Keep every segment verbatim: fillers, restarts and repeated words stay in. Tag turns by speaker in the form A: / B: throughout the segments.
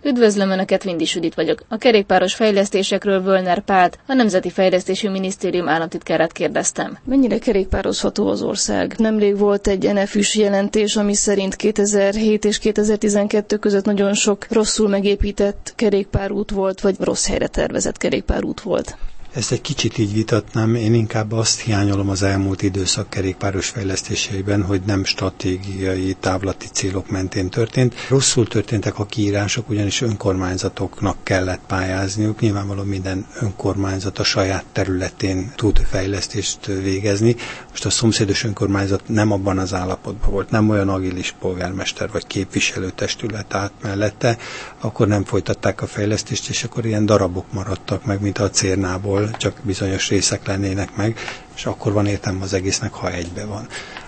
A: Üdvözlöm Önöket, Vindis Judit vagyok. A kerékpáros fejlesztésekről Völner Pált, a Nemzeti Fejlesztési Minisztérium államtitkárát kérdeztem. Mennyire kerékpározható az ország? Nemrég volt egy en ef ü-s jelentés, ami szerint kétezer-hét és kétezer-tizenkettő között nagyon sok rosszul megépített kerékpárút volt, vagy rossz helyre tervezett kerékpárút volt.
B: Ezt egy kicsit így vitatnám, én inkább azt hiányolom az elmúlt időszak kerékpáros fejlesztéseiben, hogy nem stratégiai távlati célok mentén történt. Rosszul történtek a kiírások, ugyanis önkormányzatoknak kellett pályázniuk. Nyilvánvalóan minden önkormányzat a saját területén tud fejlesztést végezni. Most a szomszédos önkormányzat nem abban az állapotban volt, nem olyan agilis polgármester vagy képviselőtestület állt mellette, akkor nem folytatták a fejlesztést, és akkor ilyen darabok maradtak meg, mint a Cérnából, csak bizonyos részek lennének meg, és akkor van értelme az egésznek, ha egybe van.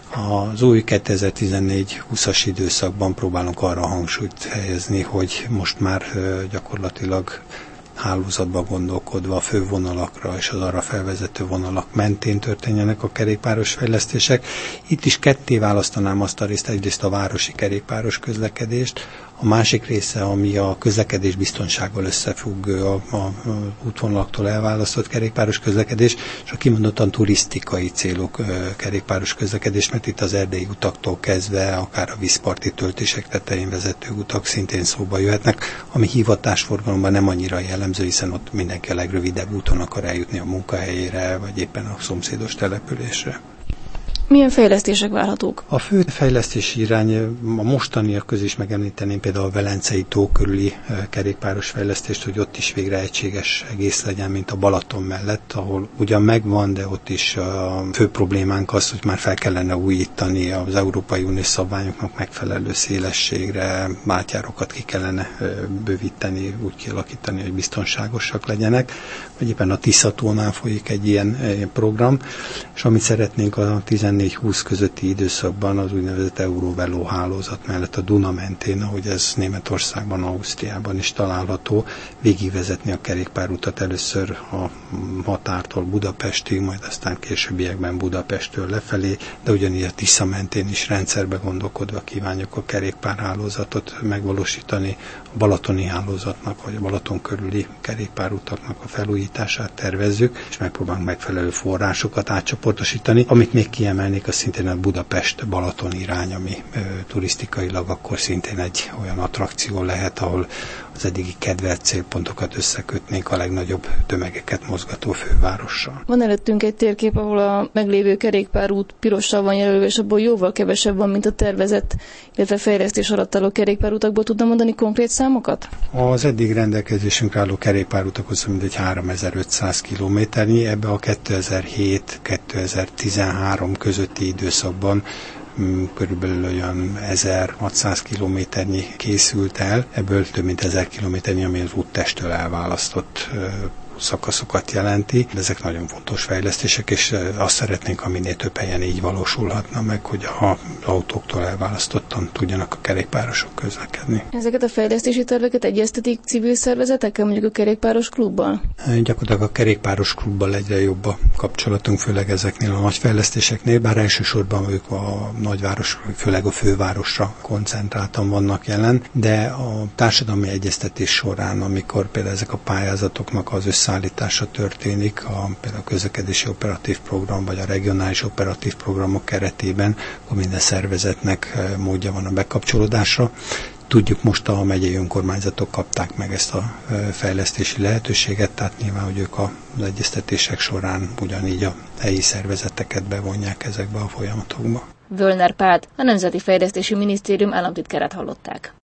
B: Az új kétezer-tizennégy húszas időszakban próbálunk arra hangsúlyt helyezni, hogy most már gyakorlatilag hálózatba gondolkodva a fővonalakra és az arra felvezető vonalak mentén történjenek a kerékpáros fejlesztések. Itt is ketté választanám azt a részt, egyrészt a városi kerékpáros közlekedést, a másik része, ami a közlekedés biztonsággal összefüggő, a, a, a útvonalaktól elválasztott kerékpáros közlekedés, és a kimondottan turisztikai célú kerékpáros közlekedés, mert itt az erdei utaktól kezdve, akár a vízparti töltések tetején vezető utak szintén szóba jöhetnek, ami hivatásforgalomban nem annyira jellemző, hiszen ott mindenki a legrövidebb úton akar eljutni a munkahelyére, vagy éppen a szomszédos településre.
A: Milyen fejlesztések várhatók?
B: A fő fejlesztési irány, a mostaniak közé is megemlíteném például a Velencei tó körüli kerékpáros fejlesztést, hogy ott is végre egységes egész legyen, mint a Balaton mellett, ahol ugyan megvan, de ott is a fő problémánk az, hogy már fel kellene újítani az Európai Uniós szabványoknak megfelelő szélességre, átjárókat ki kellene bővíteni, úgy kialakítani, hogy biztonságosak legyenek, vagy éppen a Tisza-tónál folyik egy ilyen program, és amit szeretnénk a tizennégy húsz közötti időszakban az úgynevezett Eurovelo hálózat mellett a Duna mentén, ahogy ez Németországban, Ausztriában is található, végigvezetni a kerékpárutat először a határtól Budapestig, majd aztán későbbiekben Budapesttől lefelé, de ugyanígy a Tisza mentén is rendszerbe gondolkodva kívánjuk a kerékpárhálózatot megvalósítani, a balatoni hálózatnak, vagy a Balaton körüli kerékpárutaknak a felújítását tervezzük, és megpróbálunk megfelelő forrásokat átcsoportosítani, amit még kiemelnék, az szintén a Budapest-Balaton irány, ami ö, turisztikailag akkor szintén egy olyan attrakció lehet, ahol az eddigi kedvelt célpontokat összekötnénk a legnagyobb tömegeket mozgató fővárossal.
A: Van előttünk egy térkép, ahol a meglévő kerékpárút pirossal van jelölve, és abból jóval kevesebb van, mint a tervezett, illetve fejlesztés alatt álló kerékpárutakból. Tudna mondani konkrét számokat?
B: Az eddig rendelkezésünkre álló kerékpárutakhoz mindegy háromezer-ötszáz kilométernyi, ebbe a kétezer-hét kétezer-tizenhárom közötti időszakban körülbelül olyan ezerhatszáz kilométernyi készült el, ebből több mint ezer kilométernyi, ami az úttesttől elválasztott szakaszokat jelenti. Ezek nagyon fontos fejlesztések, és azt szeretnénk, ha minél több helyen így valósulhatna meg, hogy az autóktól elválasztottan tudjanak a kerékpárosok közlekedni.
A: Ezeket a fejlesztési terveket egyeztetik civil szervezetekkel, mondjuk a kerékpáros klubbal?
B: Gyakorlatilag a kerékpáros klubbal egyre jobb a kapcsolatunk, főleg ezeknél a nagy fejlesztéseknél, bár elsősorban ők a nagyváros, főleg a fővárosra koncentráltan vannak jelen, de a társadalmi egyeztetés során, amikor például ezek a pályázatoknak az össze szállítása történik, a, például a közlekedési operatív program, vagy a regionális operatív programok keretében, akkor minden szervezetnek módja van a bekapcsolódásra. Tudjuk, most a megyei önkormányzatok kapták meg ezt a fejlesztési lehetőséget, tehát nyilván, hogy ők az egyeztetések során ugyanígy a helyi szervezeteket bevonják ezekbe a folyamatokba.
A: Völner Pált, a Nemzeti Fejlesztési Minisztérium államtitkárát hallották.